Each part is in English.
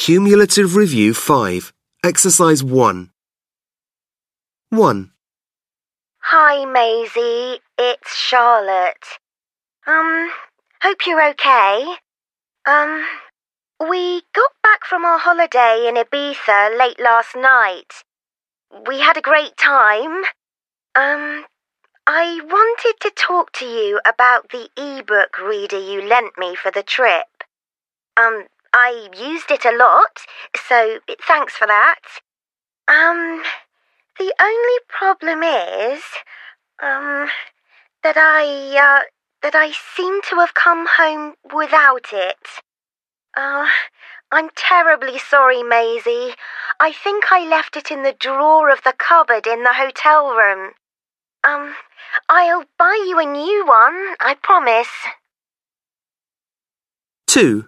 Cumulative Review 5, Exercise 1. 1. Hi, Maisie. It's Charlotte. Hope you're okay. We got back from our holiday in Ibiza late last night. We had a great time. I wanted to talk to you about the e-book reader you lent me for the trip. I used it a lot, so thanks for that. The only problem is, that I seem to have come home without it. I'm terribly sorry, Maisie. I think I left it in the drawer of the cupboard in the hotel room. I'll buy you a new one, I promise. 2.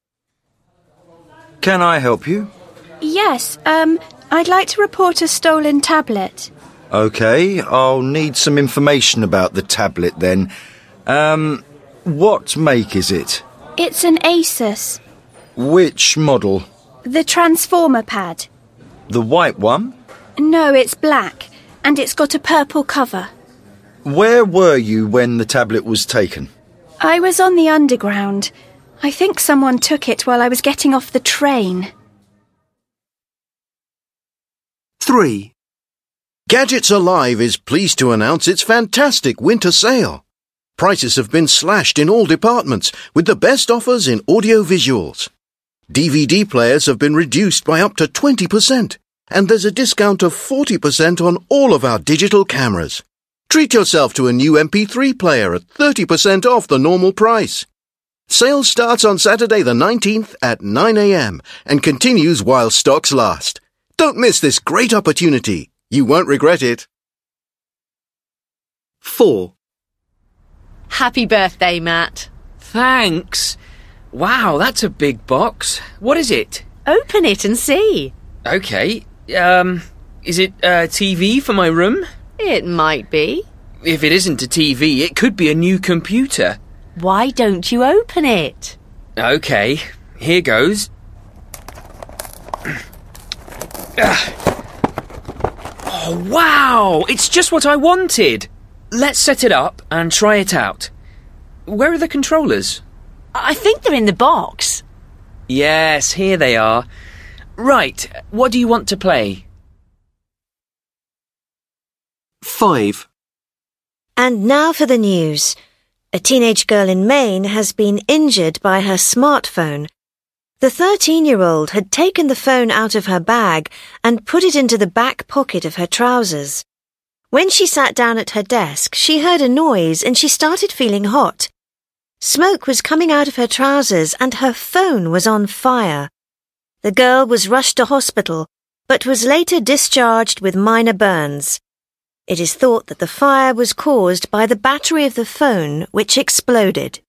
Can I help you? Yes, I'd like to report a stolen tablet. OK, I'll need some information about the tablet then. What make is it? It's an Asus. Which model? The Transformer Pad. The white one? No, it's black, and it's got a purple cover. Where were you when the tablet was taken? I was on the Underground. I think someone took it while I was getting off the train. 3. Gadgets Alive is pleased to announce its fantastic winter sale. Prices have been slashed in all departments with the best offers in audio-visuals. DVD players have been reduced by up to 20%, and there's a discount of 40% on all of our digital cameras. Treat yourself to a new MP3 player at 30% off the normal price. Sale starts on Saturday the 19th at 9 a.m. and continues while stocks last. Don't miss this great opportunity. You won't regret it. 4. Happy birthday, Matt. Thanks. Wow, that's a big box. What is it? Open it and see. Okay. Is it a TV for my room? It might be. If it isn't a TV, it could be a new computer. Why don't you open it? Okay, here goes. Oh, wow! It's just what I wanted! Let's set it up and try it out. Where are the controllers? I think they're in the box. Yes, here they are. Right, what do you want to play? 5. And now for the news. A teenage girl in Maine has been injured by her smartphone. The 13-year-old had taken the phone out of her bag and put it into the back pocket of her trousers. When she sat down at her desk, she heard a noise and she started feeling hot. Smoke was coming out of her trousers and her phone was on fire. The girl was rushed to hospital, but was later discharged with minor burns. It is thought that the fire was caused by the battery of the phone, which exploded.